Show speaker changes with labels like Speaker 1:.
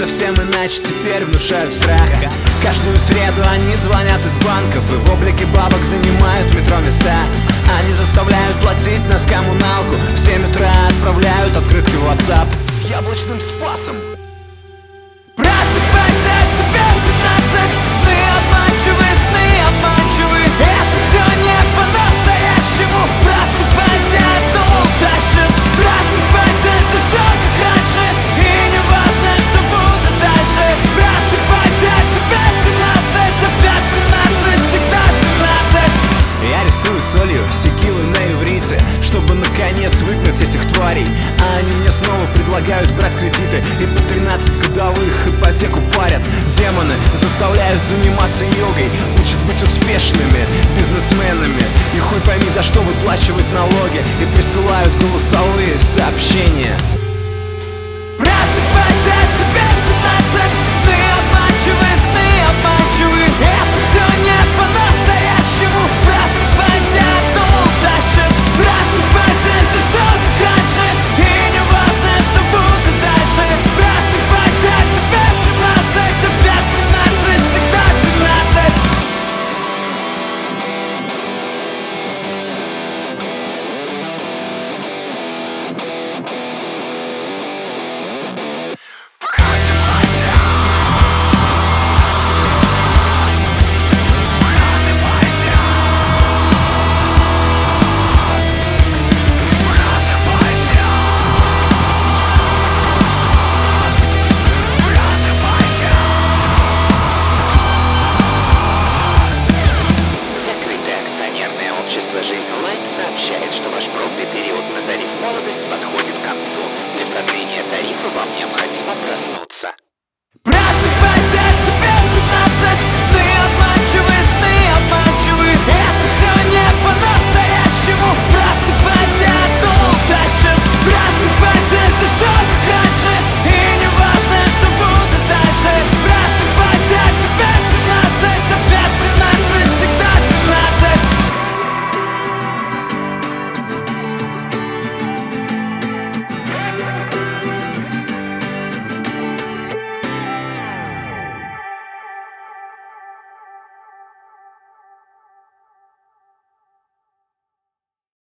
Speaker 1: совсем иначе, теперь внушают страх. Каждую среду они звонят из банков и в облике бабок занимают в метро места. Они заставляют платить нас коммуналку, в 7 утра отправляют открытки в WhatsApp с яблочным спасом. Просыпайся, тебе 17, сны обманчивы, это все не по-настоящему. Просыпайся, дом тащит. Просыпайся, если все как раньше, и не важно, что будет дальше. Просыпайся, тебе 17, опять 17, всегда 17. Я рисую солью, секилой на иврите, чтобы наконец выгнать этих тварей. А они мне снова предлагают брать кредиты и по 13 годовых ипотеку парят. Демоны заставляют заниматься йогой, учат быть успешными бизнесменами. И хуй пойми, за что выплачивать налоги, и присылают голосовые сообщения. Просыпайся, тебе 17, сны обманчивы, это все не по-настоящему. Просыпайся, дом тащит. Просыпайся, если все как раньше, и не важно, что будет дальше. Просыпайся, тебе 17, опять 17, всегда 17.
Speaker 2: Жизнь Лайт сообщает, что ваш пробный период на тариф «Молодость» подходит к концу. Для продления тарифа вам необходимо проснуться.
Speaker 1: Просыпайся!